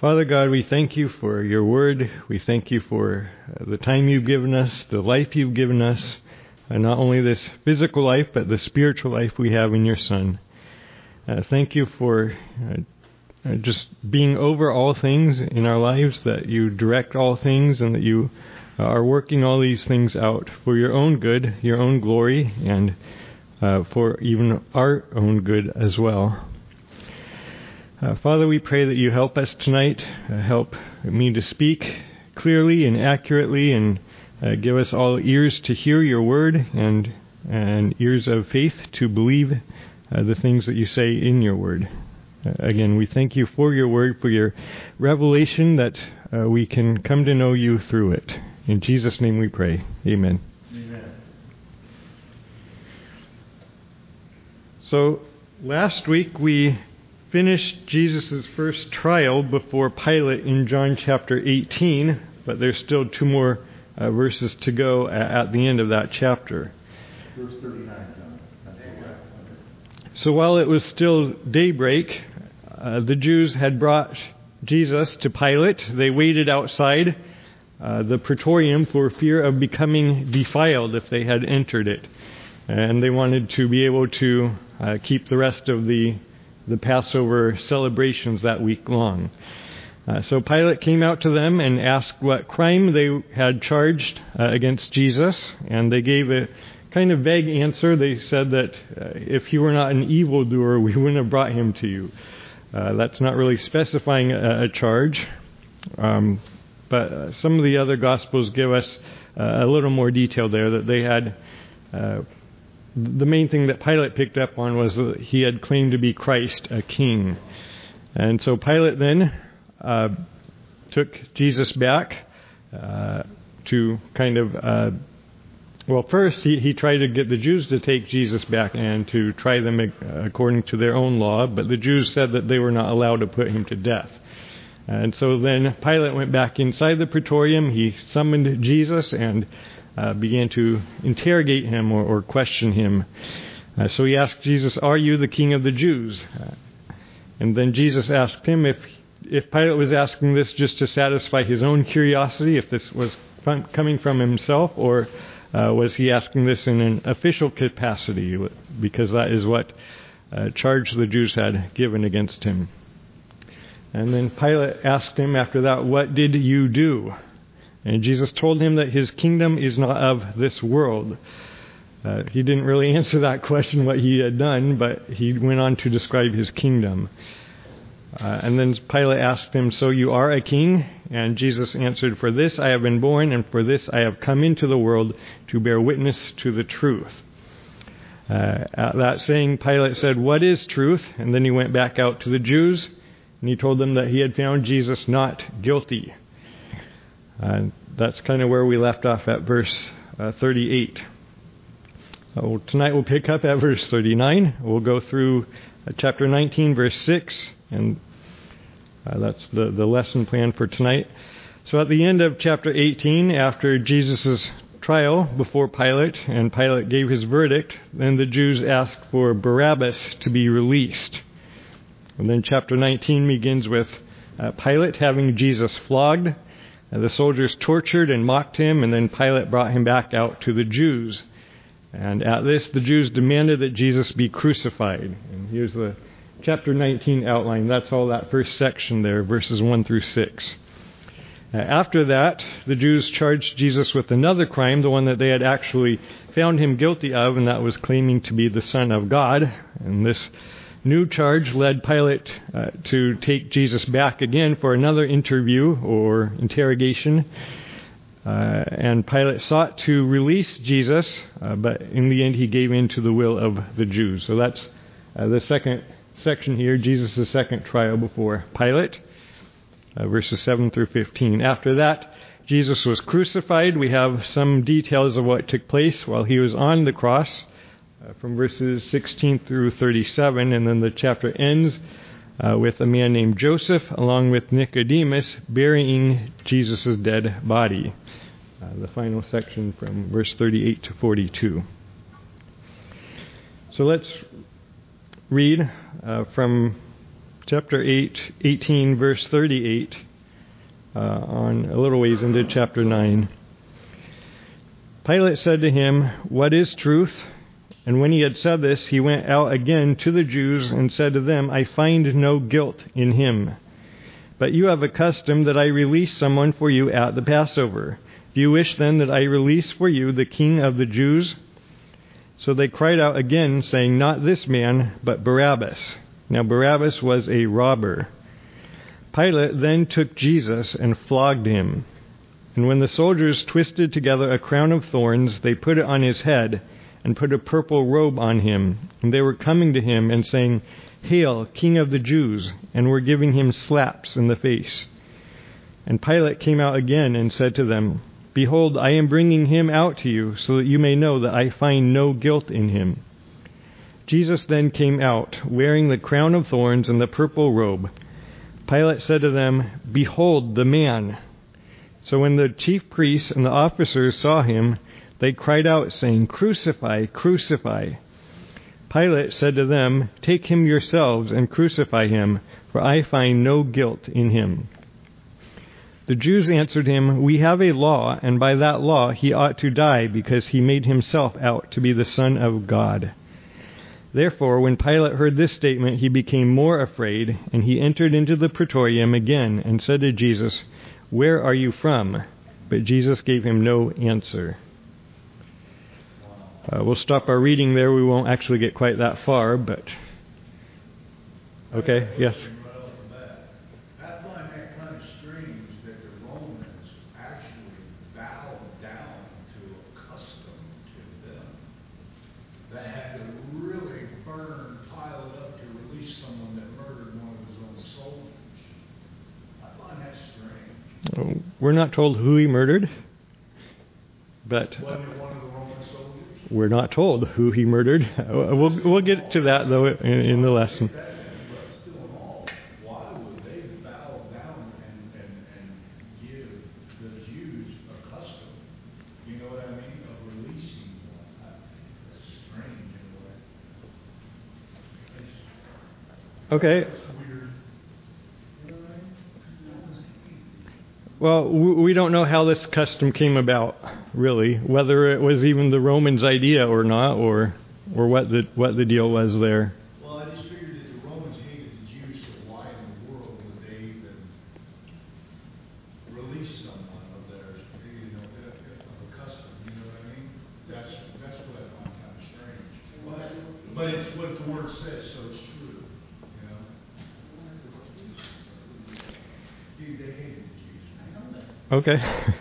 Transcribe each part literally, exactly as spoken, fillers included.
Father God, we thank you for your word. We thank you for the time you've given us, the life you've given us, and not only this physical life, but the spiritual life we have in your Son. Uh, thank you for uh, just being over all things in our lives, that you direct all things, and that you are working all these things out for your own good, your own glory, and uh, for even our own good as well. Uh, Father, we pray that you help us tonight, uh, help me to speak clearly and accurately, and uh, give us all ears to hear your word and and ears of faith to believe uh, the things that you say in your word. Uh, again, we thank you for your word, for your revelation, that uh, we can come to know you through it. In Jesus' name we pray. Amen. Amen. So, last week we finished Jesus' first trial before Pilate in John chapter eighteen, but there's still two more uh, verses to go at, at the end of that chapter. Verse thirty-nine, John. So while it was still daybreak, uh, the Jews had brought Jesus to Pilate. They waited outside uh, the praetorium for fear of becoming defiled if they had entered it. And they wanted to be able to uh, keep the rest of the the Passover celebrations that week long. Uh, so Pilate came out to them and asked what crime they had charged uh, against Jesus, and they gave a kind of vague answer. They said that uh, if he were not an evildoer, we wouldn't have brought him to you. Uh, that's not really specifying a, a charge, um, but uh, some of the other Gospels give us uh, a little more detail there, that they had uh, the main thing that Pilate picked up on was that he had claimed to be Christ, a king. And so Pilate then uh, took Jesus back uh, to kind of, uh, well, first he, he tried to get the Jews to take Jesus back and to try them according to their own law, but the Jews said that they were not allowed to put him to death. And so then Pilate went back inside the praetorium. He summoned Jesus and Uh, began to interrogate him or, or question him. Uh, so he asked Jesus, "Are you the king of the Jews?" Uh, and then Jesus asked him if if Pilate was asking this just to satisfy his own curiosity, if this was fun, coming from himself, or uh, was he asking this in an official capacity, because that is what uh, charge the Jews had given against him. And then Pilate asked him after that, "What did you do?" And Jesus told him that his kingdom is not of this world. Uh, he didn't really answer that question, what he had done, but he went on to describe his kingdom. Uh, and then Pilate asked him, "So you are a king?" And Jesus answered, "For this I have been born, and for this I have come into the world, to bear witness to the truth." Uh, at that saying, Pilate said, "What is truth?" And then he went back out to the Jews, and he told them that he had found Jesus not guilty. And uh, that's kind of where we left off at verse uh, thirty-eight. So tonight we'll pick up at verse thirty-nine. We'll go through uh, chapter nineteen, verse six, and uh, that's the, the lesson plan for tonight. So at the end of chapter eighteen, after Jesus' trial before Pilate, and Pilate gave his verdict, then the Jews asked for Barabbas to be released. And then chapter nineteen begins with uh, Pilate having Jesus flogged. The soldiers tortured and mocked him, and then Pilate brought him back out to the Jews. And at this, the Jews demanded that Jesus be crucified. And here's the chapter nineteen outline. That's all that first section there, verses one through six. Uh, after that, the Jews charged Jesus with another crime, the one that they had actually found him guilty of, and that was claiming to be the Son of God. And this new charge led Pilate uh, to take Jesus back again for another interview or interrogation. Uh, and Pilate sought to release Jesus, uh, but in the end he gave in to the will of the Jews. So that's uh, the second section here, Jesus' second trial before Pilate, uh, verses seven through fifteen. After that, Jesus was crucified. We have some details of what took place while he was on the cross, Uh, from verses sixteen through thirty-seven, and then the chapter ends uh, with a man named Joseph, along with Nicodemus, burying Jesus' dead body. Uh, the final section from verse thirty-eight to forty-two. So let's read uh, from chapter eight, eighteen, verse thirty-eight, uh, on a little ways into chapter nine. Pilate said to him, "What is truth?" And when he had said this, he went out again to the Jews and said to them, "I find no guilt in him. But you have a custom that I release someone for you at the Passover. Do you wish then that I release for you the king of the Jews?" So they cried out again, saying, "Not this man, but Barabbas." Now Barabbas was a robber. Pilate then took Jesus and flogged him. And when the soldiers twisted together a crown of thorns, they put it on his head and put a purple robe on him. And they were coming to him and saying, "Hail, King of the Jews," and were giving him slaps in the face. And Pilate came out again and said to them, "Behold, I am bringing him out to you, so that you may know that I find no guilt in him." Jesus then came out, wearing the crown of thorns and the purple robe. Pilate said to them, "Behold the man." So when the chief priests and the officers saw him, they cried out, saying, "Crucify, crucify." Pilate said to them, "Take him yourselves and crucify him, for I find no guilt in him." The Jews answered him, "We have a law, and by that law he ought to die, because he made himself out to be the Son of God." Therefore, when Pilate heard this statement, he became more afraid, and he entered into the praetorium again and said to Jesus, "Where are you from?" But Jesus gave him no answer. Uh, we'll stop our reading there. We won't actually get quite that far, but... Okay, yes? I find that kind of strange that the Romans actually bowed down to a custom to them that had to really burn Pilate up to release someone that murdered one of his own soldiers. I find that strange. We're not told who he murdered, but... Wasn't it one of the Roman soldiers? We're not told who he murdered. We'll we'll get to that, though, in, in the lesson. But still in all, why would they bow down and, and, and give the Jews a custom, you know what I mean, of releasing one? I think that's strange in a way. Okay. That's weird. Well, we don't know how this custom came about, really, whether it was even the Romans' idea or not, or or what the what the deal was there. Well, I just figured that the Romans hated the Jews, so why in the world would they even release someone of theirs, you know, of a custom? You know what I mean? That's that's what I find kind of strange. But but it's what the word says, so it's true. You know. See, they hated the Jews. I know that. Okay.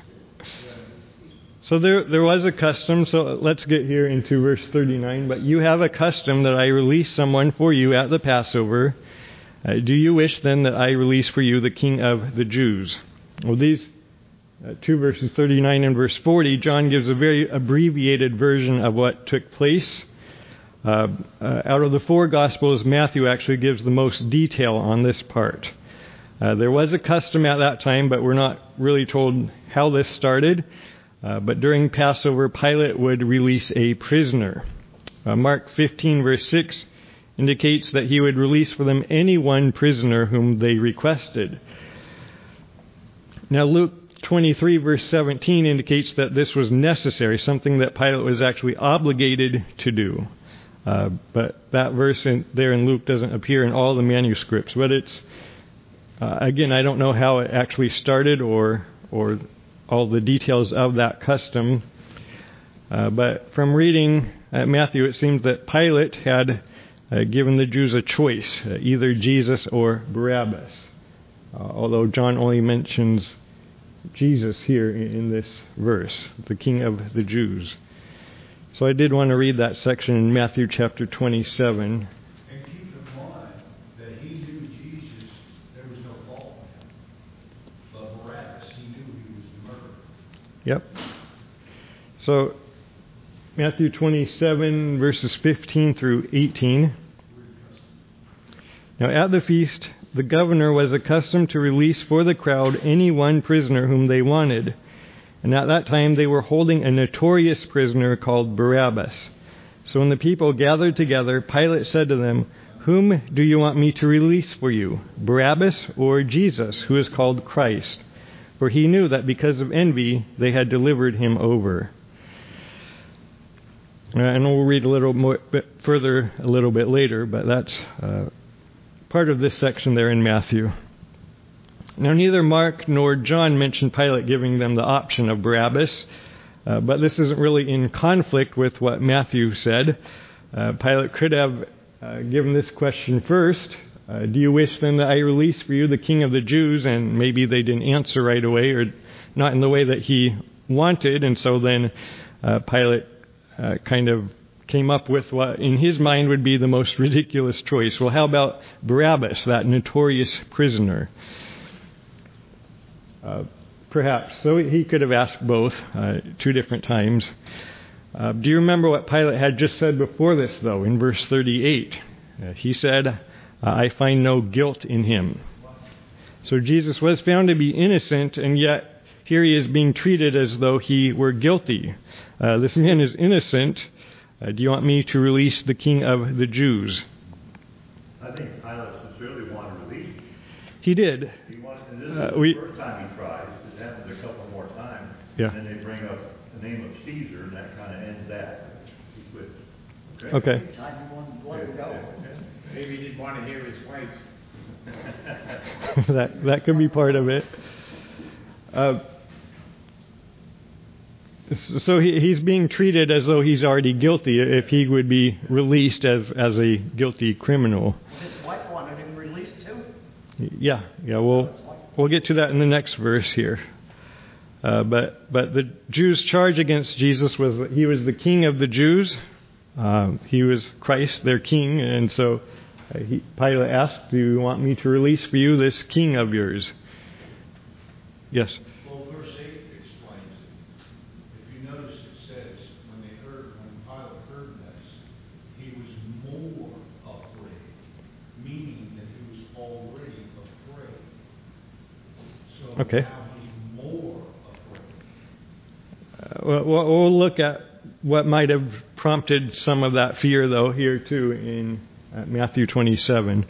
So there there was a custom, so let's get here into verse thirty-nine. "But you have a custom that I release someone for you at the Passover. Uh, do you wish then that I release for you the King of the Jews?" Well, these uh, two verses, thirty-nine and verse forty, John gives a very abbreviated version of what took place. Uh, uh, out of the four Gospels, Matthew actually gives the most detail on this part. Uh, there was a custom at that time, but we're not really told how this started. Uh, but during Passover, Pilate would release a prisoner. Uh, Mark fifteen, verse six, indicates that he would release for them any one prisoner whom they requested. Now, Luke twenty-three, verse seventeen, indicates that this was necessary, something that Pilate was actually obligated to do. Uh, but that verse in, there in Luke doesn't appear in all the manuscripts. But it's, uh, again, I don't know how it actually started or or all the details of that custom. Uh, but from reading uh, Matthew, it seems that Pilate had uh, given the Jews a choice, uh, either Jesus or Barabbas. Uh, although John only mentions Jesus here in, in this verse, the King of the Jews. So I did want to read that section in Matthew chapter twenty-seven. And keep in mind that he knew Jesus, there was no fault in him. But Barabbas, he knew he was the murderer. Yep. So Matthew twenty-seven, verses fifteen through eighteen. Now at the feast, the governor was accustomed to release for the crowd any one prisoner whom they wanted. And at that time they were holding a notorious prisoner called Barabbas. So when the people gathered together, Pilate said to them, "Whom do you want me to release for you, Barabbas or Jesus, who is called Christ?" For he knew that because of envy they had delivered him over. Uh, and we'll read a little more, bit further a little bit later, but that's uh, part of this section there in Matthew. Now, neither Mark nor John mention Pilate giving them the option of Barabbas, uh, but this isn't really in conflict with what Matthew said. Uh, Pilate could have uh, given this question first. Uh, do you wish then that I release for you the King of the Jews? And maybe they didn't answer right away, or not in the way that he wanted, and so then uh, Pilate uh, kind of came up with what in his mind would be the most ridiculous choice. Well, how about Barabbas, that notorious prisoner? Uh, perhaps. So he could have asked both uh, two different times. Uh, do you remember what Pilate had just said before this, though, in verse thirty-eight? Uh, he said, "I find no guilt in him." So Jesus was found to be innocent, and yet here he is being treated as though he were guilty. Uh, this man is innocent. Uh, do you want me to release the King of the Jews? I think Pilate sincerely wanted to release. He did. He wanted, and this is Uh, the we- first time he tries. It happens a couple more times. Yeah. And then they bring up the name of Caesar, and that kind of ends that. He quits. Okay. Time you want, want to go. Maybe he didn't want to hear his wife. that that could be part of it. Uh, so he, he's being treated as though he's already guilty if he would be released as, as a guilty criminal. His wife wanted him released too. Yeah, yeah. We'll we'll get to that in the next verse here. Uh, but but the Jews' charge against Jesus was that he was the King of the Jews. Uh, he was Christ, their King, and so uh, he, Pilate asked, "Do you want me to release for you this King of yours?" Yes. Well, verse eight explains it. If you notice, it says when they heard, when Pilate heard this, he was more afraid, meaning that he was already afraid. So Okay. now he's more afraid. Uh, we'll, we'll look at what might have prompted some of that fear, though, here too in uh, Matthew twenty-seven.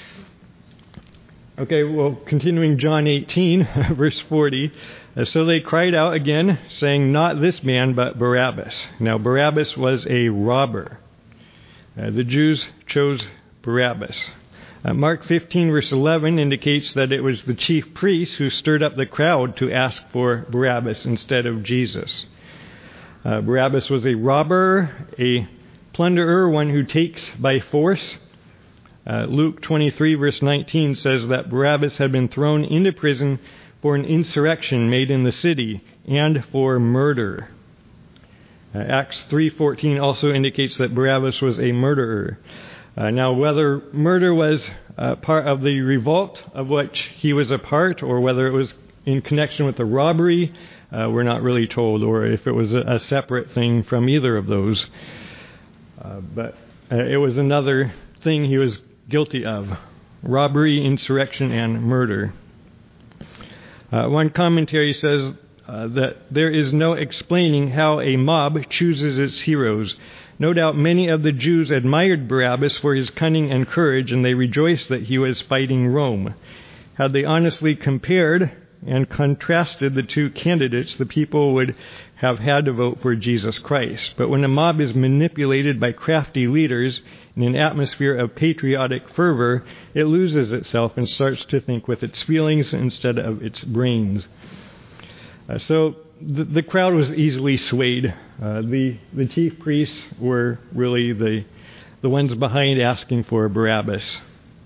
Okay, well, continuing John eighteen, verse forty. Uh, so they cried out again, saying, "Not this man, but Barabbas." Now, Barabbas was a robber. Uh, the Jews chose Barabbas. Uh, Mark fifteen, verse eleven indicates that it was the chief priests who stirred up the crowd to ask for Barabbas instead of Jesus. Uh, Barabbas was a robber, a plunderer, one who takes by force. Uh, Luke twenty-three, verse nineteen says that Barabbas had been thrown into prison for an insurrection made in the city and for murder. Uh, Acts three fourteen also indicates that Barabbas was a murderer. Uh, now, whether murder was uh, part of the revolt of which he was a part, or whether it was in connection with the robbery, uh, we're not really told, or if it was a, a separate thing from either of those. Uh, but uh, it was another thing he was guilty of: robbery, insurrection, and murder. Uh, one commentary says uh, that there is no explaining how a mob chooses its heroes. No doubt many of the Jews admired Barabbas for his cunning and courage, and they rejoiced that he was fighting Rome. Had they honestly compared and contrasted the two candidates, the people would have had to vote for Jesus Christ. But when a mob is manipulated by crafty leaders in an atmosphere of patriotic fervor, it loses itself and starts to think with its feelings instead of its brains. Uh, so the, the crowd was easily swayed. Uh, the the chief priests were really the the ones behind asking for Barabbas.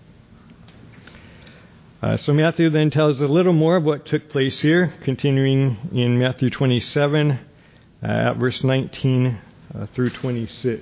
Uh, so Matthew then tells a little more of what took place here, continuing in Matthew twenty-seven, uh, at verse nineteen uh, through twenty-six.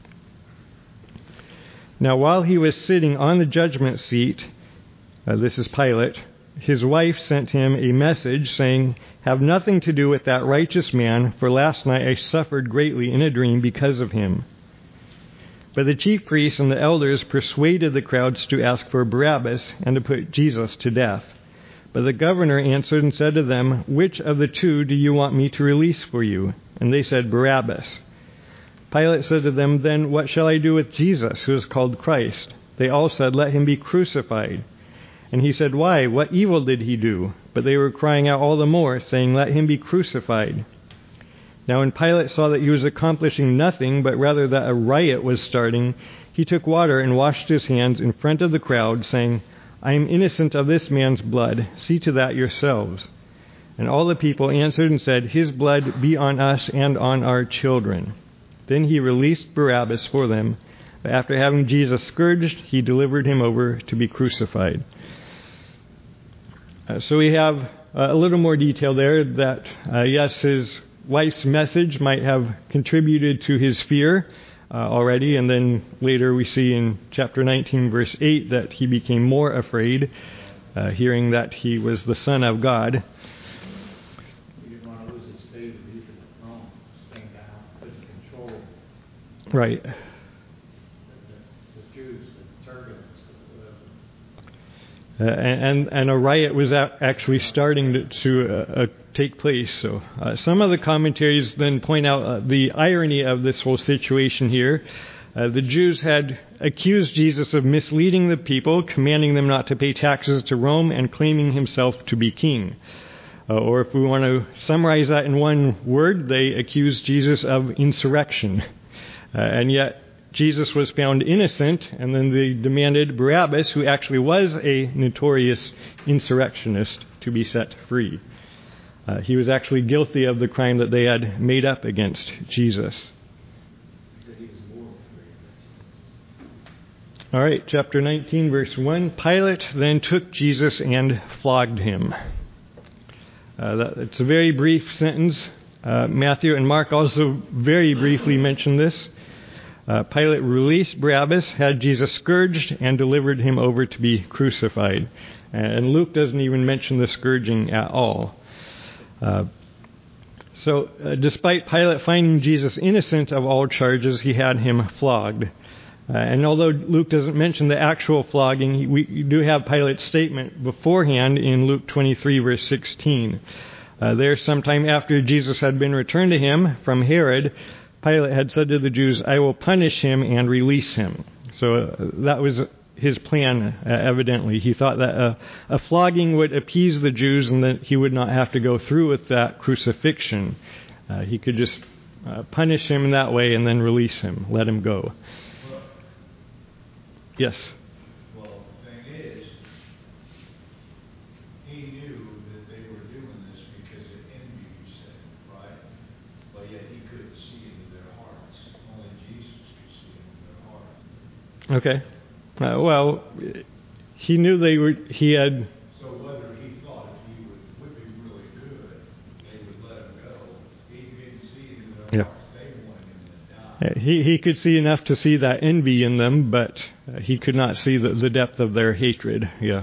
Now, while he was sitting on the judgment seat, uh, this is Pilate, his wife sent him a message saying, "Have nothing to do with that righteous man, for last night I suffered greatly in a dream because of him." But the chief priests and the elders persuaded the crowds to ask for Barabbas and to put Jesus to death. But the governor answered and said to them, "Which of the two do you want me to release for you?" And they said, "Barabbas." Pilate said to them, "Then what shall I do with Jesus, who is called Christ?" they all said, "Let him be crucified." And he said, "Why? What evil did he do?" But they were crying out all the more, saying, "Let him be crucified." Now when Pilate saw that he was accomplishing nothing, but rather that a riot was starting, he took water and washed his hands in front of the crowd, saying, "I am innocent of this man's blood. See to that yourselves." And all the people answered and said, "His blood be on us and on our children." Then he released Barabbas for them. But after having Jesus scourged, he delivered him over to be crucified. Uh, so we have uh, a little more detail there that, uh, yes, his wife's message might have contributed to his fear uh, already. And then later we see in chapter nineteen, verse eight, that he became more afraid, uh, hearing that he was the Son of God. He didn't want to lose his faith in the throne, staying down, couldn't control Right. the, the, the Jews, the turbulence. Uh, and and a riot was a- actually starting to, to uh, uh, take place. So uh, some of the commentaries then point out uh, the irony of this whole situation here. Uh, the Jews had accused Jesus of misleading the people, commanding them not to pay taxes to Rome, and claiming himself to be king. Uh, or if we want to summarize that in one word, they accused Jesus of insurrection. Uh, and yet Jesus was found innocent, and then they demanded Barabbas, who actually was a notorious insurrectionist, to be set free. Uh, he was actually guilty of the crime that they had made up against Jesus. All right, chapter nineteen, verse one. Pilate then took Jesus and flogged him. Uh, that, it's a very brief sentence. Uh, Matthew and Mark also very briefly mention this. Uh, Pilate released Barabbas, had Jesus scourged, and delivered him over to be crucified. And Luke doesn't even mention the scourging at all. Uh, so, uh, despite Pilate finding Jesus innocent of all charges, he had him flogged. Uh, and although Luke doesn't mention the actual flogging, we do have Pilate's statement beforehand in Luke twenty-three, verse sixteen. Uh, there, sometime after Jesus had been returned to him from Herod, Pilate had said to the Jews, "I will punish him and release him." So uh, that was his plan, uh, evidently. He thought that uh, a flogging would appease the Jews and that he would not have to go through with that crucifixion. Uh, he could just uh, punish him in that way and then release him, let him go. Well, Yes? well, the thing is, he knew that they were doing this because of envy, you said, right? But yet he couldn't see into their hearts. Only Jesus could see into their hearts. Okay. Uh, well, he knew they were, he had... So whether he thought if he would whip him really good, they would let him go, he couldn't see into their Yeah. hearts. They wanted him to die. Uh, He he could see enough to see that envy in them, but uh, he could not see the, the depth of their hatred. Yeah.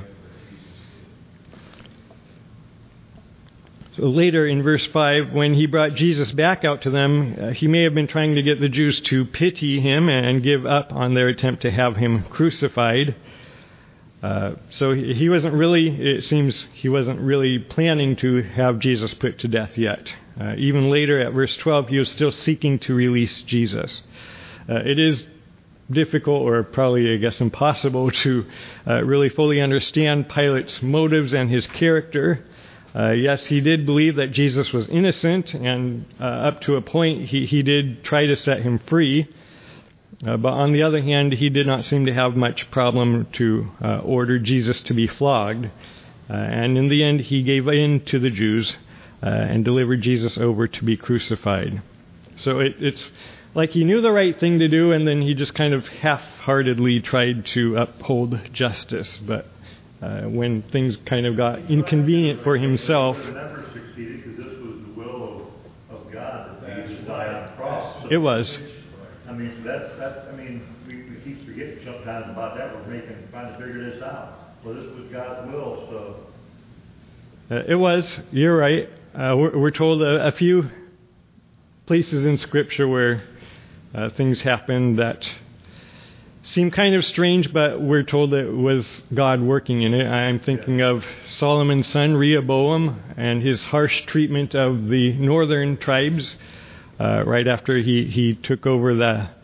So later in verse five, when he brought Jesus back out to them, uh, he may have been trying to get the Jews to pity him and give up on their attempt to have him crucified. Uh, so he, he wasn't really, it seems he wasn't really planning to have Jesus put to death yet. Uh, even later at verse twelve, he was still seeking to release Jesus. Uh, it is difficult, or probably, I guess, impossible to uh, really fully understand Pilate's motives and his character. Uh, yes, he did believe that Jesus was innocent, and uh, up to a point, he, he did try to set him free. Uh, but on the other hand, he did not seem to have much problem to uh, order Jesus to be flogged. Uh, and in the end, he gave in to the Jews uh, and delivered Jesus over to be crucified. So it, it's like he knew the right thing to do, and then he just kind of half-heartedly tried to uphold justice. But uh, when things kind of got inconvenient for himself, It never succeeded because this was the will of, of God that Jesus died on the cross. So, it was. I mean, so that's, that's, I mean, we, we keep forgetting sometimes about that. We're making, trying to figure this out. Well, this was God's will, so. Uh, it was. You're right. Uh, we're, we're told a, a few places in Scripture where uh, things happened that seem kind of strange, but we're told that it was God working in it. I'm thinking of Solomon's son, Rehoboam, and his harsh treatment of the northern tribes uh, right after he, he took over the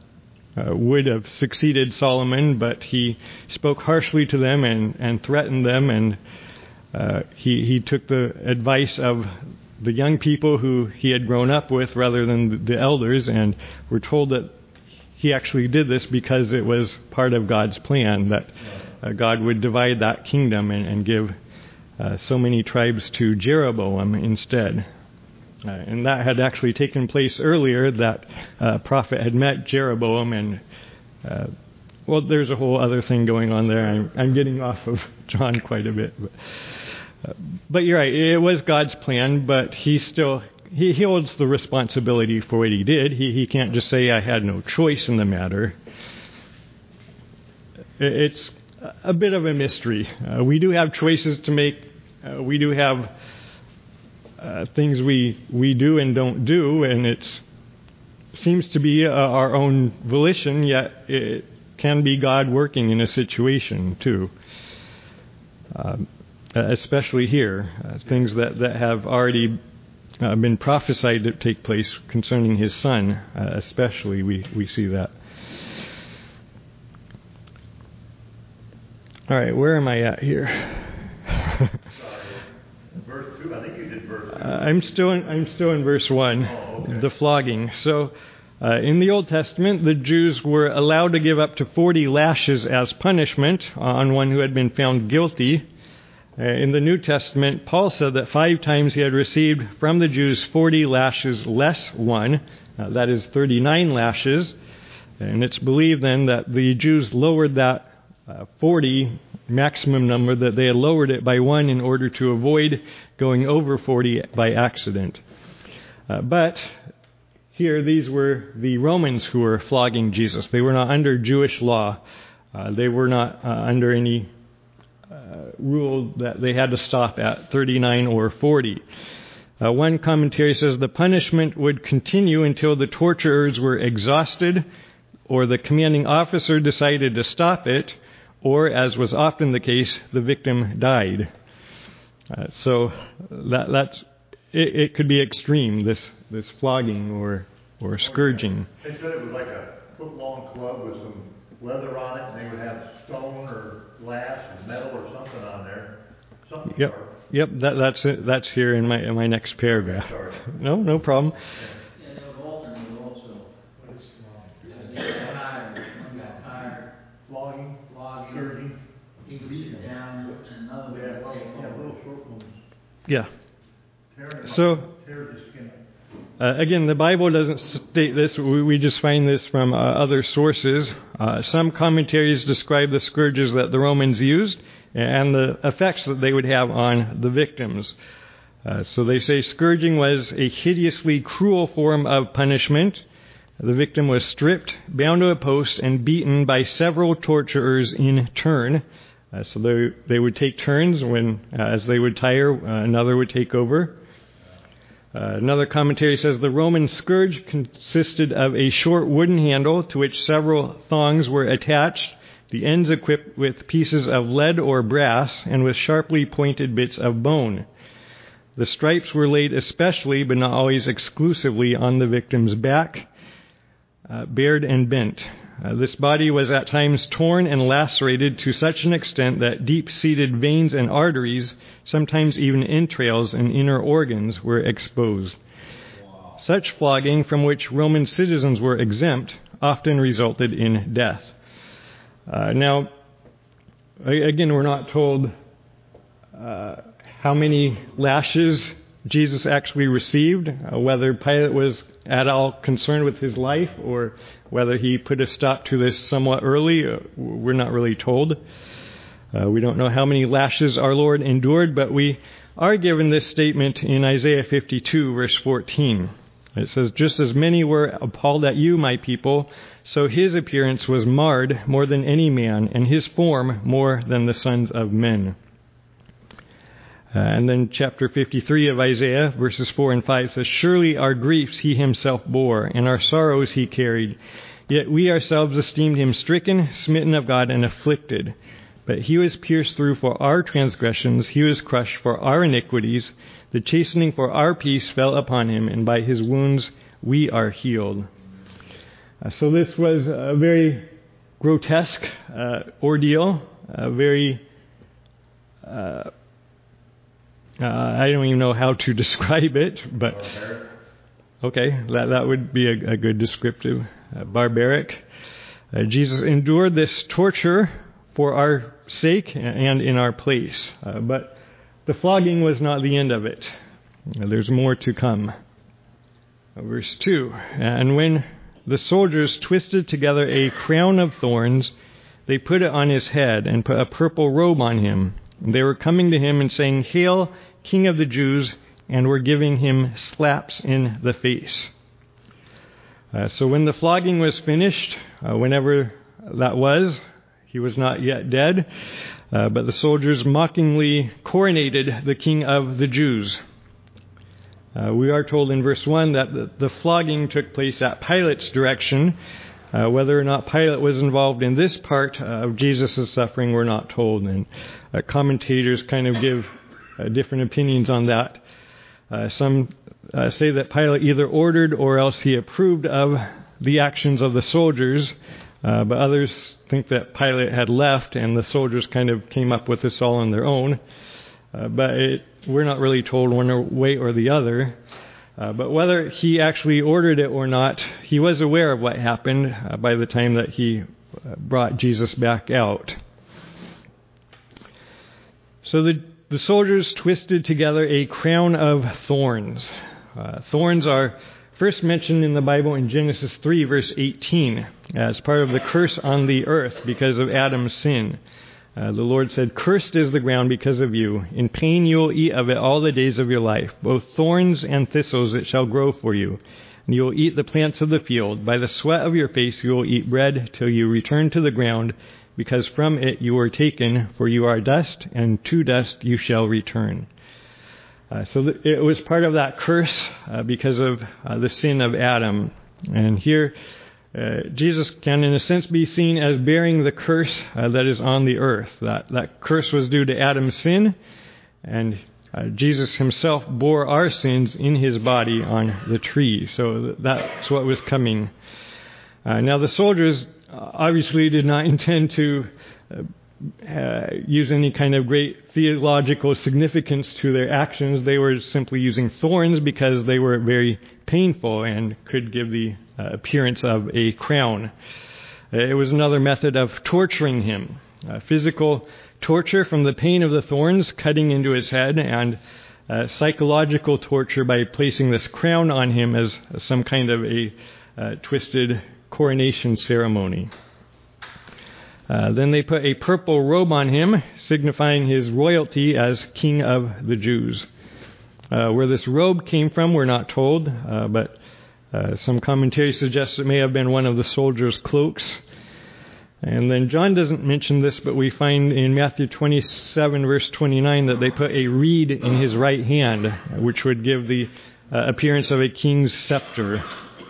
uh, would have succeeded Solomon, but he spoke harshly to them and, and threatened them, and uh, he, he took the advice of the young people who he had grown up with rather than the elders, and we're told that he actually did this because it was part of God's plan, that uh, God would divide that kingdom and, and give uh, so many tribes to Jeroboam instead. Uh, and that had actually taken place earlier. That uh, prophet had met Jeroboam, and uh, well, there's a whole other thing going on there. I'm, I'm getting off of John quite a bit, but, uh, but you're right. It was God's plan, but he still he, he holds the responsibility for what he did. He he can't just say I had no choice in the matter. It's a bit of a mystery. Uh, we do have choices to make. Uh, we do have Uh, things we, we do and don't do, and it seems to be uh, our own volition, yet it can be God working in a situation too. Um, especially here, uh, things that, that have already uh, been prophesied to take place concerning his son, uh, especially we, we see that. All right, where am I at here? Verse two, I think you did verse two. Uh, I'm still in, I'm still in verse one, oh, okay. The flogging. So, uh, in the Old Testament, the Jews were allowed to give up to forty lashes as punishment on one who had been found guilty. Uh, in the New Testament, Paul said that five times he had received from the Jews forty lashes less one, uh, that is thirty-nine lashes. And it's believed then that the Jews lowered that uh, forty maximum number, that they had lowered it by one in order to avoid going over forty by accident. Uh, but here, these were the Romans who were flogging Jesus. They were not under Jewish law. Uh, they were not uh, under any uh, rule that they had to stop at thirty-nine or forty. Uh, one commentary says the punishment would continue until the torturers were exhausted, or the commanding officer decided to stop it, or, as was often the case, the victim died. Uh, so that that's it, it could be extreme, this this flogging or or scourging. They said it was like a foot-long club with some leather on it, and they would have stone or glass and metal or something on there. Something Yep, sharp. yep. That, that's it. That's here in my in my next paragraph. Sorry. No, no problem. Yeah, there was alternate also. They got tired, one got tired, Flogging, flogging, scourging. he would sit down, and another Yeah, would take yeah, over. little short ones. Yeah. Tearing So- them up, tear the skin. Uh, again, the Bible doesn't state this. We, we just find this from uh, other sources. Uh, some commentaries describe the scourges that the Romans used and the effects that they would have on the victims. Uh, so they say scourging was a hideously cruel form of punishment. The victim was stripped, bound to a post, and beaten by several torturers in turn. Uh, so they they would take turns when, uh, as they would tire, uh, another would take over. Uh, another commentary says the Roman scourge consisted of a short wooden handle to which several thongs were attached, the ends equipped with pieces of lead or brass and with sharply pointed bits of bone. The stripes were laid especially, but not always exclusively, on the victim's back, uh, bared and bent. Uh, this body was at times torn and lacerated to such an extent that deep-seated veins and arteries, sometimes even entrails and inner organs, were exposed. Wow. Such flogging, from which Roman citizens were exempt, often resulted in death. Uh, now, again, we're not told uh, how many lashes Jesus actually received, uh, whether Pilate was at all concerned with his life or whether he put a stop to this somewhat early. Uh, we're not really told. Uh, we don't know how many lashes our Lord endured, but we are given this statement in Isaiah fifty-two, verse fourteen. It says, "Just as many were appalled at you, my people, so his appearance was marred more than any man, and his form more than the sons of men." Uh, and then chapter fifty-three of Isaiah, verses four and five says, "Surely our griefs he himself bore, and our sorrows he carried. Yet we ourselves esteemed him stricken, smitten of God, and afflicted. But he was pierced through for our transgressions, he was crushed for our iniquities. The chastening for our peace fell upon him, and by his wounds we are healed." Uh, so this was a very grotesque uh, ordeal, a very, uh, uh, I don't even know how to describe it, but okay, that, that would be a, a good descriptive, uh, barbaric. Uh, Jesus endured this torture for our sake and in our place, uh, but the flogging was not the end of it. Uh, there's more to come. Uh, verse two, and when the soldiers twisted together a crown of thorns, they put it on his head and put a purple robe on him. They were coming to him and saying, "Hail, King of the Jews," and were giving him slaps in the face. Uh, so when the flogging was finished, uh, whenever that was, he was not yet dead, uh, but the soldiers mockingly coronated the King of the Jews. Uh, we are told in verse one that the, the flogging took place at Pilate's direction. Uh, whether or not Pilate was involved in this part uh, of Jesus' suffering, we're not told. And uh, commentators kind of give uh, different opinions on that. Uh, some uh, say that Pilate either ordered or else he approved of the actions of the soldiers, uh, but others think that Pilate had left and the soldiers kind of came up with this all on their own. Uh, but it, we're not really told one way or the other. Uh, but whether he actually ordered it or not, he was aware of what happened uh, by the time that he uh, brought Jesus back out. So the, the soldiers twisted together a crown of thorns. Uh, thorns are first mentioned in the Bible in Genesis three, verse eighteen, as part of the curse on the earth because of Adam's sin. Uh, the Lord said, "Cursed is the ground because of you. In pain you will eat of it all the days of your life. Both thorns and thistles it shall grow for you. And you will eat the plants of the field. By the sweat of your face you will eat bread till you return to the ground, because from it you were taken, for you are dust, and to dust you shall return." Uh, so th- it was part of that curse uh, because of uh, the sin of Adam. And here Uh, Jesus can, in a sense, be seen as bearing the curse uh, that is on the earth. That that curse was due to Adam's sin, and uh, Jesus himself bore our sins in his body on the tree. So that's what was coming. Uh, now, the soldiers obviously did not intend to uh, uh, use any kind of great theological significance to their actions. They were simply using thorns because they were very painful and could give the uh, appearance of a crown. Uh, it was another method of torturing him. Uh, physical torture from the pain of the thorns cutting into his head, and uh, psychological torture by placing this crown on him as some kind of a uh, twisted coronation ceremony. Uh, then they put a purple robe on him, signifying his royalty as King of the Jews. Uh, where this robe came from, we're not told, uh, but uh, some commentary suggests it may have been one of the soldiers' cloaks. And then John doesn't mention this, but we find in Matthew twenty-seven, verse twenty-nine, that they put a reed in his right hand, which would give the uh, appearance of a king's scepter.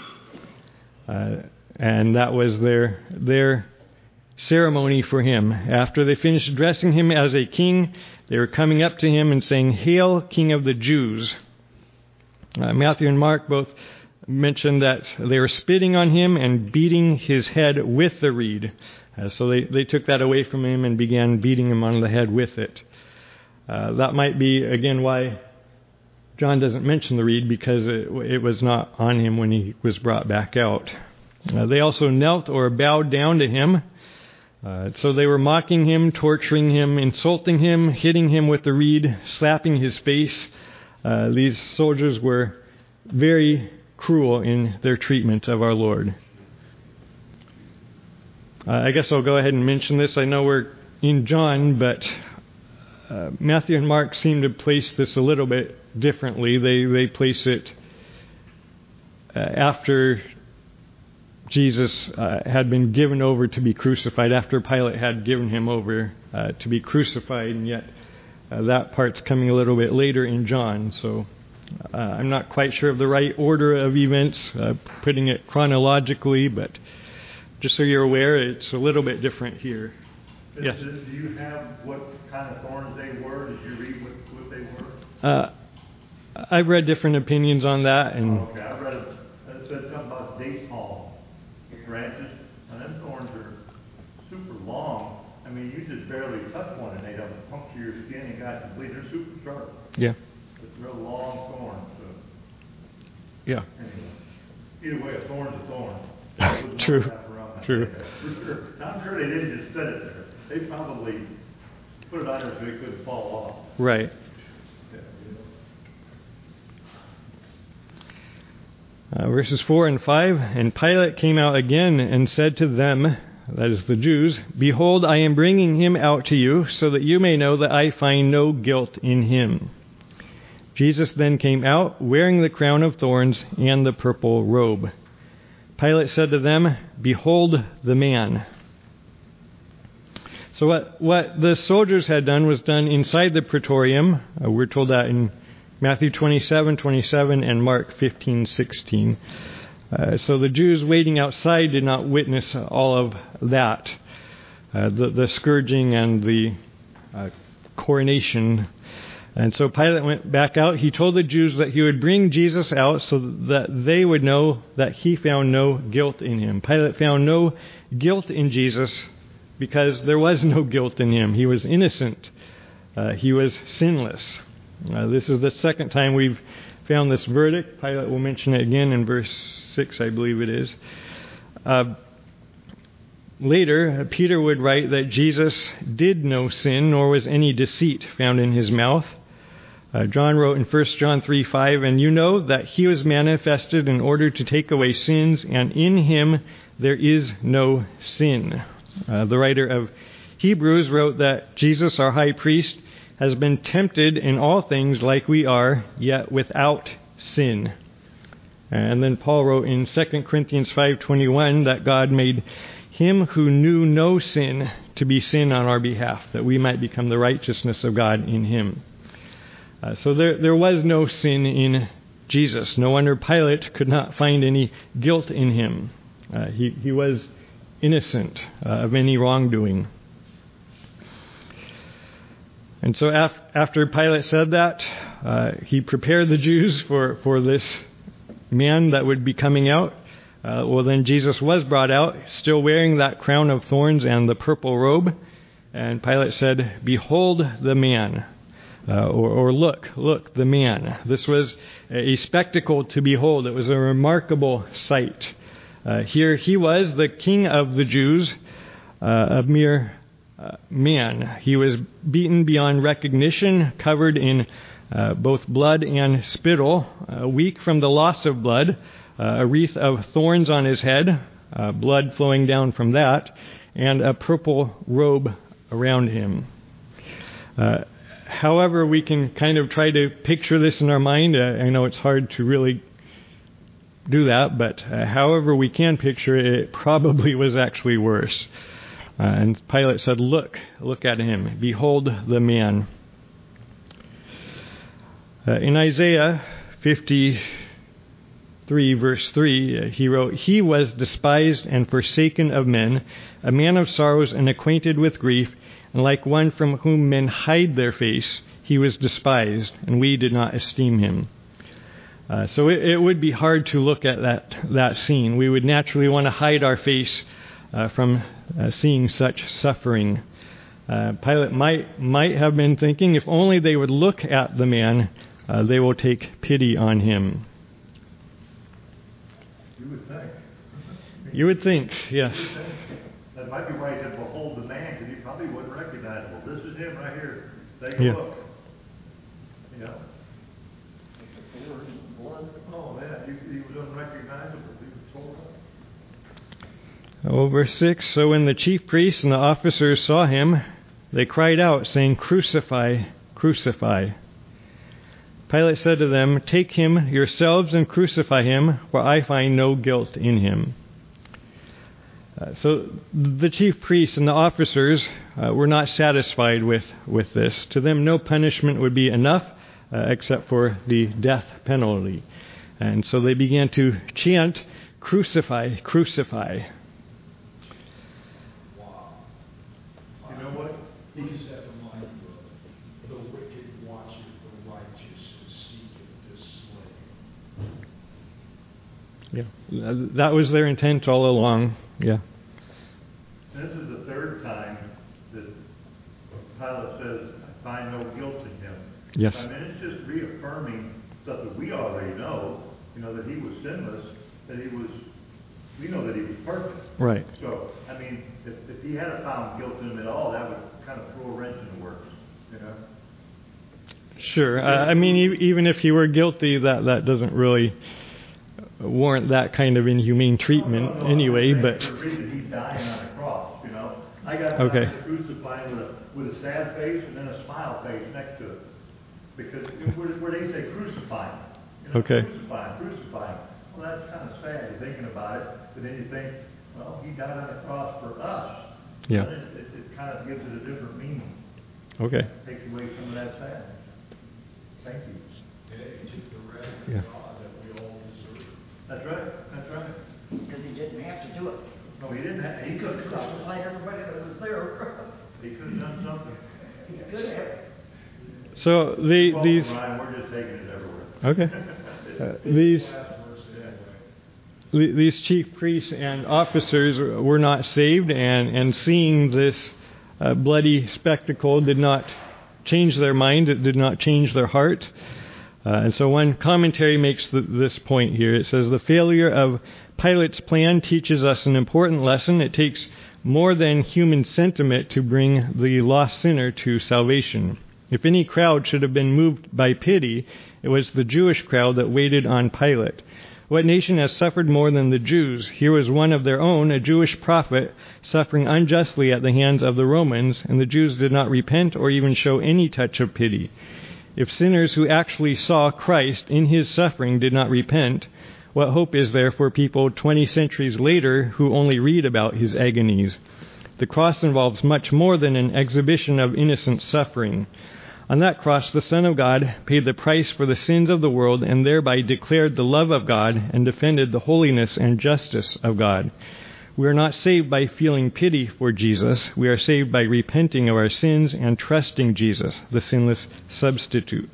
Uh, and that was their their ceremony for him. After they finished dressing him as a king, they were coming up to him and saying, "Hail, King of the Jews." Uh, Matthew and Mark both mentioned that they were spitting on him and beating his head with the reed. Uh, so they, they took that away from him and began beating him on the head with it. Uh, that might be, again, why John doesn't mention the reed, because it, it was not on him when he was brought back out. Uh, they also knelt or bowed down to him. Uh, so they were mocking him, torturing him, insulting him, hitting him with the reed, slapping his face. Uh, these soldiers were very cruel in their treatment of our Lord. Uh, I guess I'll go ahead and mention this. I know we're in John, but uh, Matthew and Mark seem to place this a little bit differently. They, they place it uh, after Jesus uh, had been given over to be crucified, after Pilate had given him over uh, to be crucified, and yet uh, that part's coming a little bit later in John. So uh, I'm not quite sure of the right order of events, uh, putting it chronologically, but just so you're aware, it's a little bit different here. Yes? Do you have what kind of thorns they were? Did you read what, what they were? Uh, I've read different opinions on that, and Oh, okay, I read it. It said something about date palm. branches, and them thorns are super long. I mean, you just barely touch one and they don't puncture your skin and got you bleed. They're super sharp. Yeah. It's real long thorns. So. Yeah. Anyway, either way, a thorn's a thorn. It was True. not wrapped around my True. head, for sure. Now, I'm sure they didn't just set it there. They probably put it on there so it couldn't fall off. Right. Uh, verses four and five, and Pilate came out again and said to them, that is the Jews, "Behold, I am bringing him out to you, so that you may know that I find no guilt in him." Jesus then came out, wearing the crown of thorns and the purple robe. Pilate said to them, "Behold the man." So what, what the soldiers had done was done inside the praetorium. Uh, we're told that in Matthew twenty-seven, twenty-seven, and Mark fifteen, sixteen. Uh, so the Jews waiting outside did not witness all of that. Uh, the, the scourging and the uh, coronation. And so Pilate went back out. He told the Jews that he would bring Jesus out so that they would know that he found no guilt in him. Pilate found no guilt in Jesus because there was no guilt in him. He was innocent. Uh, he was sinless. Uh, this is the second time we've found this verdict. Pilate will mention it again in verse six, I believe it is. Uh, later, Peter would write that Jesus did no sin, nor was any deceit found in his mouth. Uh, John wrote in First John three five, "And you know that he was manifested in order to take away sins, and in him there is no sin." Uh, the writer of Hebrews wrote that Jesus, our high priest, has been tempted in all things like we are, yet without sin. And then Paul wrote in Second Corinthians five twenty-one that God made him who knew no sin to be sin on our behalf, that we might become the righteousness of God in him. Uh, so there, there was no sin in Jesus. No wonder Pilate could not find any guilt in him. Uh, he, he was innocent uh, of any wrongdoing. And so af- after Pilate said that, uh, he prepared the Jews for, for this man that would be coming out. Uh, well, then Jesus was brought out, still wearing that crown of thorns and the purple robe. And Pilate said, "Behold the man," uh, or, or look, look, the man. This was a spectacle to behold. It was a remarkable sight. Uh, here he was, the king of the Jews, uh, a mere Uh, man. He was beaten beyond recognition, covered in uh, both blood and spittle, uh, weak from the loss of blood, uh, a wreath of thorns on his head, uh, blood flowing down from that, and a purple robe around him. Uh, however, we can kind of try to picture this in our mind. Uh, I know it's hard to really do that, but uh, however we can picture it, it probably was actually worse. Uh, and Pilate said, "Look, look at him. Behold the man." Uh, in Isaiah fifty-three, verse three, uh, he wrote, "He was despised and forsaken of men, a man of sorrows and acquainted with grief, and like one from whom men hide their face, he was despised, and we did not esteem him." Uh, so it, it would be hard to look at that, that scene. We would naturally want to hide our face Uh, from uh, seeing such suffering. Uh, Pilate might might have been thinking, if only they would look at the man, uh, they will take pity on him. You would think. You would think, yes. You would think. That might be why he said, "Behold the man," because he probably wouldn't recognize him. Well, this is him right here. Take a Yeah. look. You know? Oh, man, he, he was unrecognizable. He was tore up. Oh, verse six, "So when the chief priests and the officers saw him, they cried out, saying, 'Crucify, crucify.' Pilate said to them, 'Take him yourselves and crucify him, for I find no guilt in him.'" Uh, so the chief priests and the officers uh, were not satisfied with, with this. To them, no punishment would be enough uh, except for the death penalty. And so they began to chant, "Crucify, crucify." You know what? What does that remind you of? The wicked watcheth the righteous and seeketh to slay. Yeah. That was their intent all along. Yeah. This is the third time that Pilate says, I find no guilt in him. Yes. I mean, it's just reaffirming stuff that we already know, you know, that he was sinless, that he was, we know that he was perfect. Right. So, I mean, if, if he had found guilt in him at all, that would kind of throw a wrench in the works, you know? Sure. Uh, I mean, e- even if he were guilty, that, that doesn't really warrant that kind of inhumane treatment no, no, no, anyway, I'm but... saying for the reason he's dying on a cross, you know? I got Okay. okay. crucified with a, with a sad face and then a smile face next to it. Because where, where they say crucify him. You know, Okay. Crucify him, crucify him. Well, that's kind of sad. You're thinking about it, but then you think, well, he died on the cross for us. Yeah. It, it, it kind of gives it a different meaning. Okay. Takes away some of that sadness. Thank you. Yeah, he took the wrath of Yeah. God that we all deserve. That's right. That's right. Because he didn't have to do it. No, he didn't have. He He could could have crucified everybody that was there. He could have done something. He could have. So the, Well, these... Ryan, we're just taking it everywhere. Okay. Uh, these... Last verse anyway. The- These chief priests and officers were not saved, and, and seeing this uh, bloody spectacle did not change their mind. It did not change their heart. Uh, and so one commentary makes the, this point here. It says, the failure of Pilate's plan teaches us an important lesson. It takes more than human sentiment to bring the lost sinner to salvation. If any crowd should have been moved by pity, it was the Jewish crowd that waited on Pilate. What nation has suffered more than the Jews? Here was one of their own, a Jewish prophet, suffering unjustly at the hands of the Romans, and the Jews did not repent or even show any touch of pity. If sinners who actually saw Christ in his suffering did not repent, what hope is there for people twenty centuries later who only read about his agonies? The cross involves much more than an exhibition of innocent suffering. On that cross, the Son of God paid the price for the sins of the world and thereby declared the love of God and defended the holiness and justice of God. We are not saved by feeling pity for Jesus. We are saved by repenting of our sins and trusting Jesus, the sinless substitute.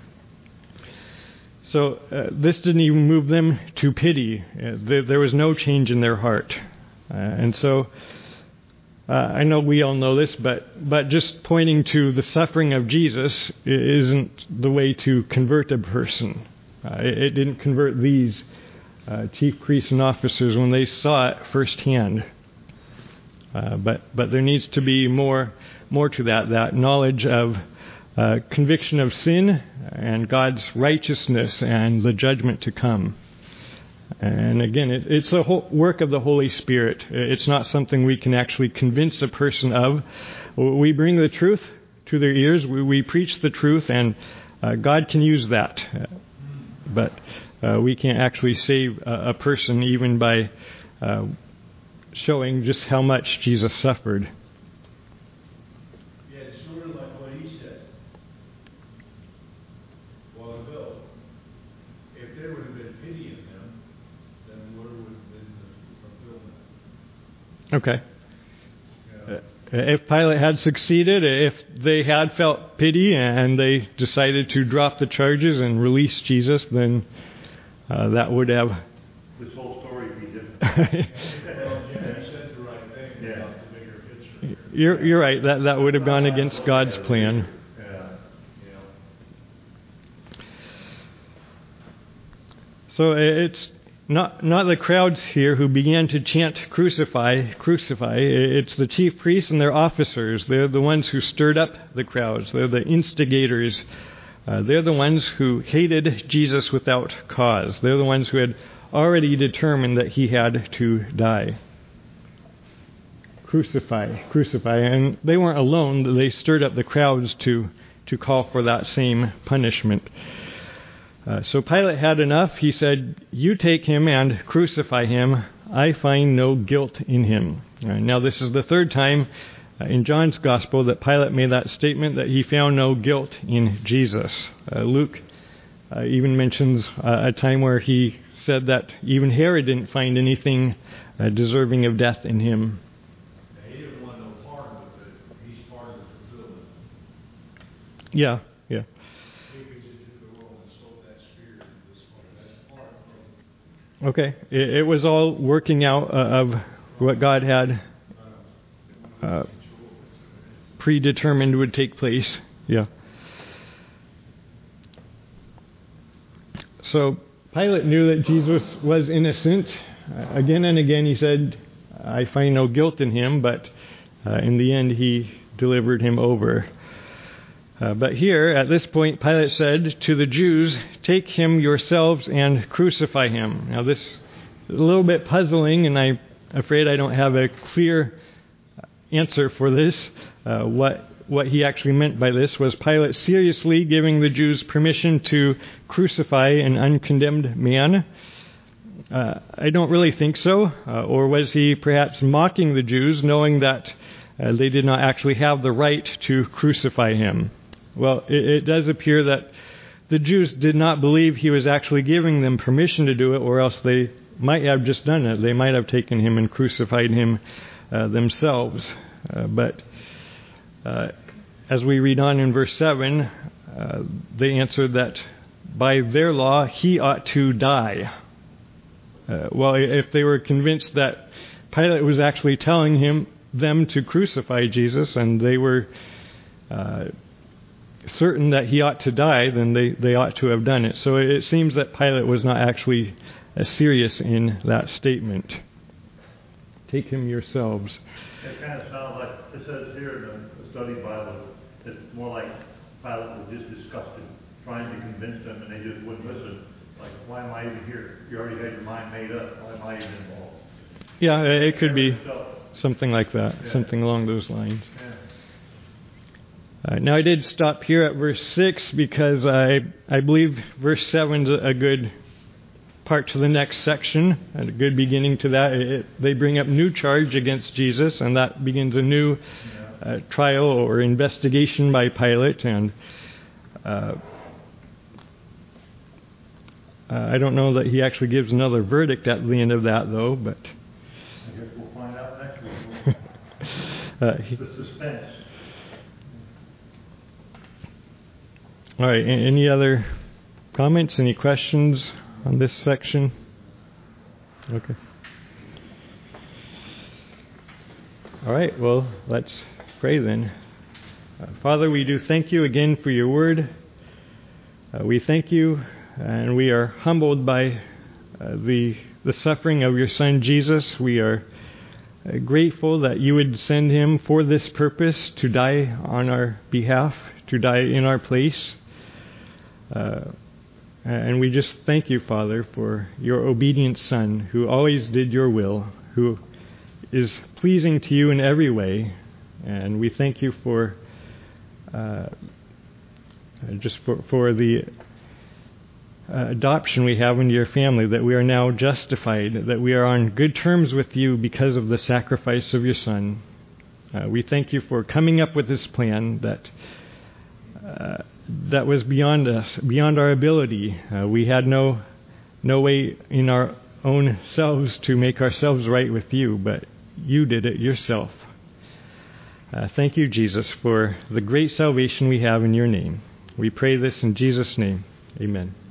So uh, this didn't even move them to pity. Uh, there, there was no change in their heart. Uh, and so... Uh, I know we all know this, but, but just pointing to the suffering of Jesus isn't the way to convert a person. Uh, it, it didn't convert these uh, chief priests and officers when they saw it firsthand. Uh, but but there needs to be more more to that, that knowledge of uh, conviction of sin and God's righteousness and the judgment to come. And again, it, it's a whole work of the Holy Spirit. It's not something we can actually convince a person of. We bring the truth to their ears. We, we preach the truth, and uh, God can use that. But uh, we can't actually save a, a person even by uh, showing just how much Jesus suffered. Yeah, it's sort of like what he said a while ago. If there would have been pity in him, then what would have been the fulfillment? Okay. Yeah. Uh, If Pilate had succeeded, if they had felt pity and they decided to drop the charges and release Jesus, then uh, that would have... This whole story would be different. Well, yeah, he said the right thing Yeah. about the bigger picture. You're, you're right. That, that would have gone against God's plan. Yeah. Yeah. So it's not not the crowds here who began to chant, "Crucify, crucify." It's the chief priests and their officers. They're the ones who stirred up the crowds. They're the instigators. Uh, they're the ones who hated Jesus without cause. They're the ones who had already determined that he had to die. Crucify, crucify. And they weren't alone. They stirred up the crowds to, to call for that same punishment. Uh, so Pilate had enough. He said, "You take him and crucify him. I find no guilt in him." Uh, now this is the third time uh, in John's Gospel that Pilate made that statement that he found no guilt in Jesus. Uh, Luke uh, even mentions uh, a time where he said that even Herod didn't find anything uh, deserving of death in him. Now, he didn't want no part of it, but he's part of the fulfillment. Yeah, yeah. He could just do the world and sold that spirit in this part. That's part of Okay, it, it was all working out uh, of what God had uh, predetermined would take place. Yeah. So Pilate knew that Jesus was innocent. Uh, again and again he said, I find no guilt in him, but uh, in the end he delivered him over. Uh, but here, at this point, Pilate said to the Jews, take him yourselves and crucify him. Now this is a little bit puzzling, and I'm afraid I don't have a clear answer for this. Uh, what what he actually meant by this. Was Pilate seriously giving the Jews permission to crucify an uncondemned man? Uh, I don't really think so. Uh, or was he perhaps mocking the Jews, knowing that uh, they did not actually have the right to crucify him? Well, it, it does appear that the Jews did not believe he was actually giving them permission to do it, or else they might have just done it. They might have taken him and crucified him uh, themselves. Uh, but uh, as we read on in verse seven, uh, they answered that by their law he ought to die. Uh, well, if they were convinced that Pilate was actually telling him them to crucify Jesus, and they were uh, certain that he ought to die, then they, they ought to have done it. So it seems that Pilate was not actually uh, serious in that statement. Take him yourselves. It kind of sounds like, it says here in the study Bible, it's more like Pilate was just disgusted, trying to convince them, and they just wouldn't listen. Like, why am I even here? You already had your mind made up. Why am I even involved? Yeah, it could be So, something like that, Yeah. something along those lines. yeah. Uh, now I did stop here at verse six because I I believe verse seven is a good part to the next section, and a good beginning to that. It, it, they bring up new charge against Jesus, and that begins a new uh, trial or investigation by Pilate. And uh, I don't know that he actually gives another verdict at the end of that, though. But I guess we'll find out next week. uh, he, The suspense. all right. a- Any other comments? Any questions on this section? Okay. All right. Well, let's pray then. Uh, Father, we do thank you again for your word. Uh, we thank you, and we are humbled by uh, the the suffering of your Son Jesus. We are uh, grateful that you would send him for this purpose, to die on our behalf, to die in our place. Uh, and we just thank you, Father, for your obedient Son, who always did your will, who is pleasing to you in every way. And we thank you for uh, just for, for the uh, adoption we have into your family, that we are now justified, that we are on good terms with you because of the sacrifice of your Son. Uh, we thank you for coming up with this plan that uh, that was beyond us, beyond our ability. Uh, we had no no way in our own selves to make ourselves right with you, but you did it yourself. Uh, thank you, Jesus, for the great salvation we have in your name. We pray this in Jesus' name. Amen.